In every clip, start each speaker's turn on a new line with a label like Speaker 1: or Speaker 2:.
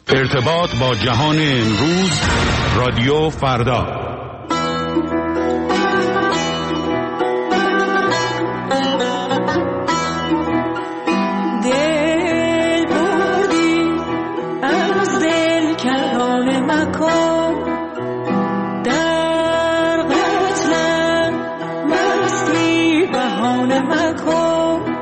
Speaker 1: ارتباط با جهان امروز، رادیو فردا.
Speaker 2: دل بودی از دل کرانه مکن، در قتلم مستی بهانه مکن.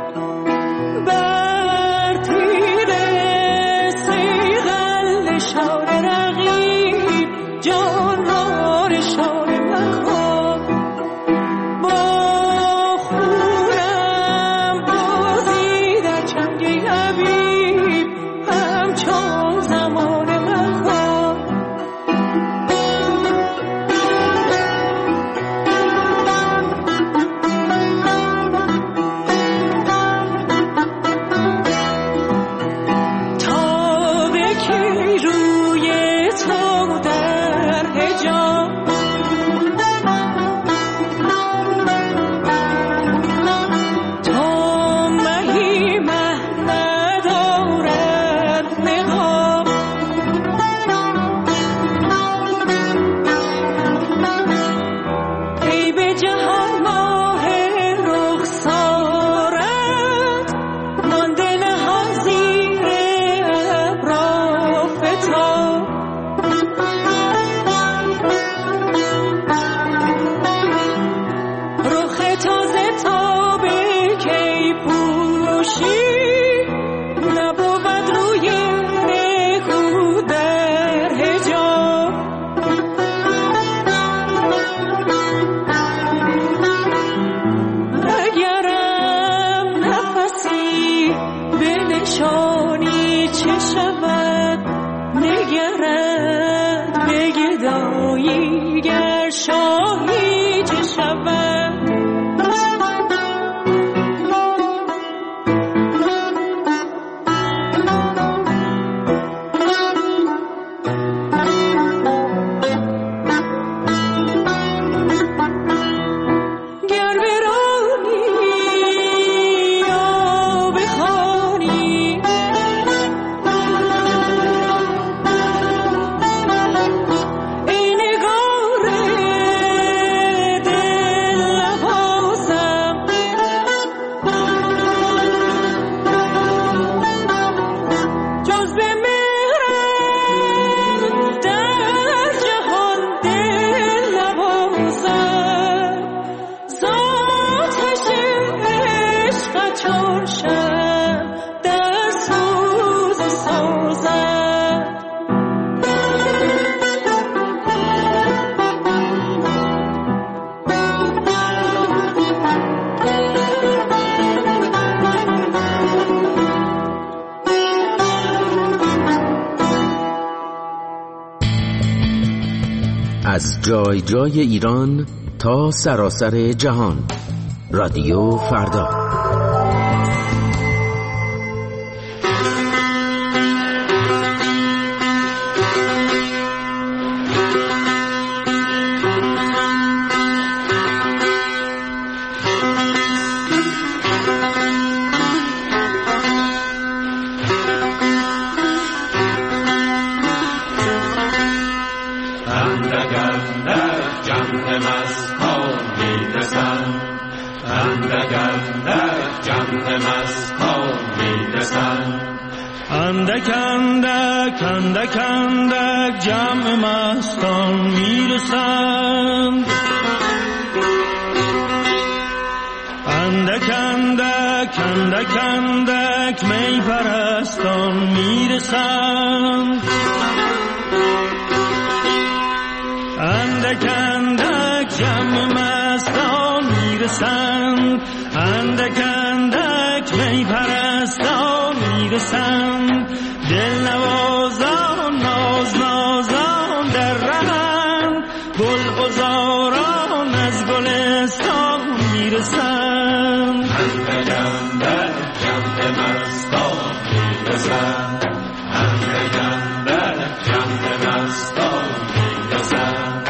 Speaker 3: از جای جای ایران تا سراسر جهان، رادیو فردا.
Speaker 4: اندک اندک اندک جمع مستان میرسند، اندک اندک اندک اندک می پرستان میرسند، اندک اندک جمع مستان میرسند، اندک اندک می پرستان میرسند. دل نوازان ناز نازان در رهند، گل غزاران از گلستان میرسند. اندک اندک جمع مستان میرسند، اندک اندک جمع مستان میرسند.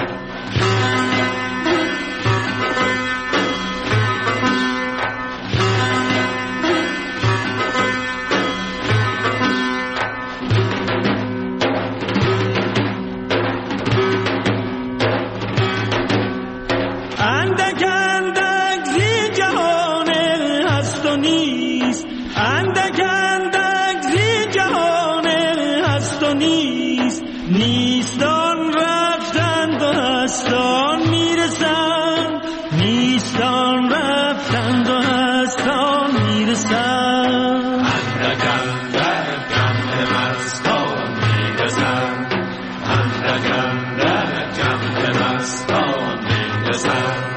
Speaker 4: نیست، نیستان رفتند و هستان میرسند، نیستان رفتند و هستان میرسند.
Speaker 5: اندکن در جمع مستان میرسند، اندکن در جمع مستان میرسند.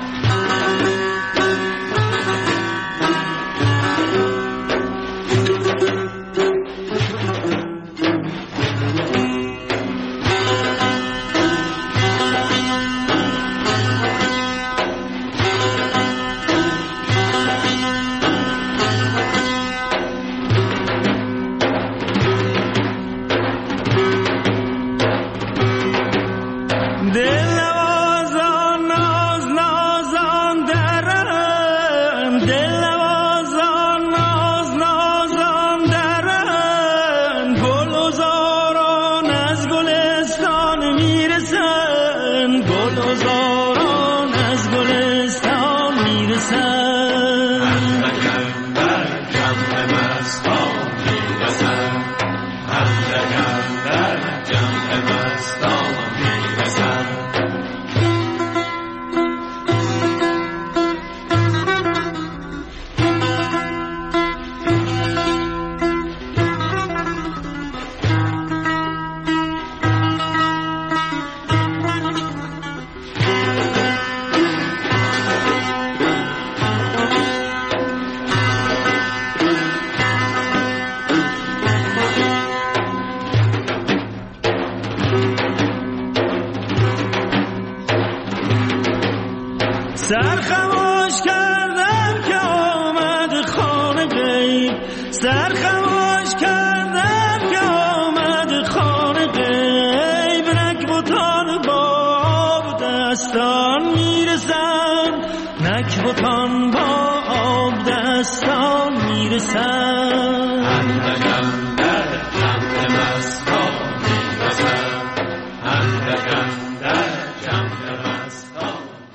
Speaker 4: سرخموش کردم که آمد خانه غیب، سرخموش کردم که آمد خانه غیب. نکبتان با آب دستان میرسند، نکبتان با آب دستان میرسند.
Speaker 5: اندکن در جمع مستان میرسند، اندکن در جمع مستان.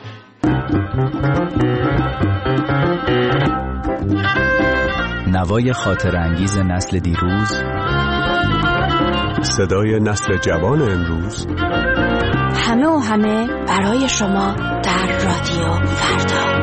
Speaker 6: نوای خاطر انگیز نسل دیروز،
Speaker 7: صدای نسل جوان امروز،
Speaker 8: همه و همه برای شما در رادیو فردا.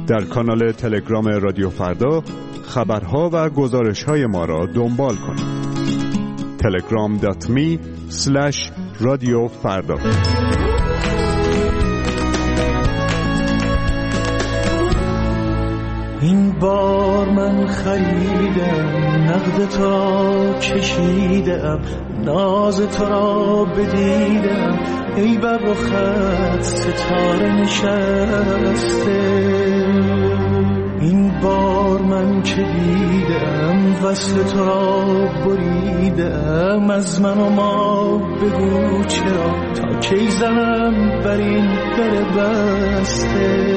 Speaker 7: در کانال تلگرام رادیو فردا خبرها و گزارش‌های ما را دنبال کنید. telegram.me/رادیو فردا.
Speaker 4: این بار من خریدم، نقد تو را کشیدم، ناز تو را بدیدم، ای بر رخت ستاره نشسته. این بار من که دیدم وصل تو را بریدم، از من و ما بگو چرا تا کی زنم بر این در بسته.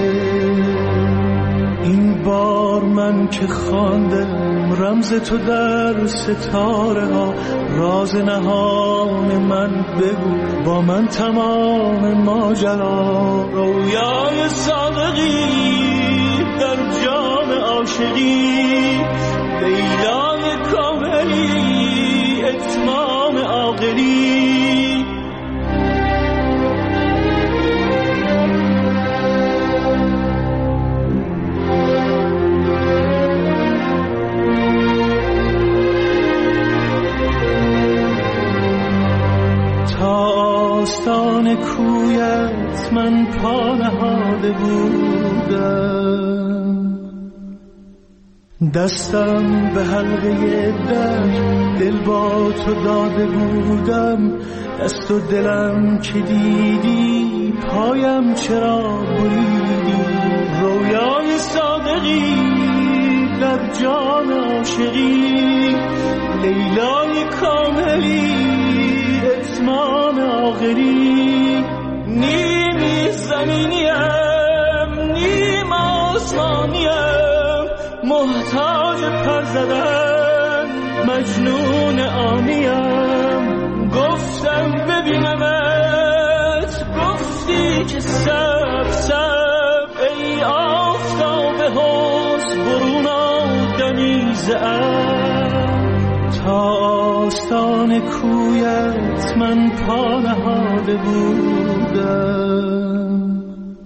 Speaker 4: این بار من که خواندم رمز تو در ستاره ها، راز نهان من بگو با من تمام ماجرا. رویای صادقی در جام عاشقی، لیلای کاملی اتمام عاقلی. آستان کویت من پا نهاده بودم، دستم به حلقه در دل با تو داده بودم. دست و دلم که دیدی پایم چرا بریدی. رویای صادقی در جان عاشقی، لیلای کاملی اتمام آخری. نیمی زمینیم نیم آسمانیم، محتاج پر زدن مجنون آنیم. گفتم ببینمت، گفتی که سب سب، ای آفتاب حسن برون آدمی زعب. تا آستان کویت من پا نهاده بودم،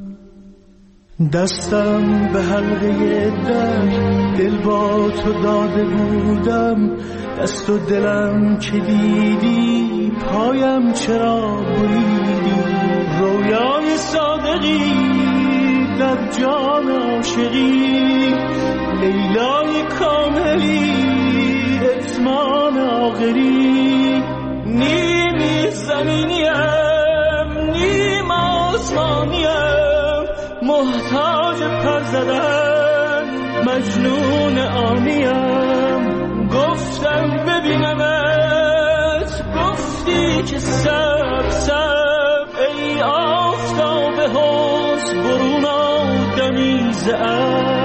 Speaker 4: دستم به حلقه در دل با تو داده بودم. دست و دلم که دیدی پایم چرا بریدی. رویای صادقی در جان عاشقی، لیلای کاملی اتمام آخری. نیمی زمینیم نیم آسمانیم، محتاج پر زدن مجنون آنیم. گفتم ببینمت، گفتی که سب سب، ای آفتاب حسن برون آدمی زعب.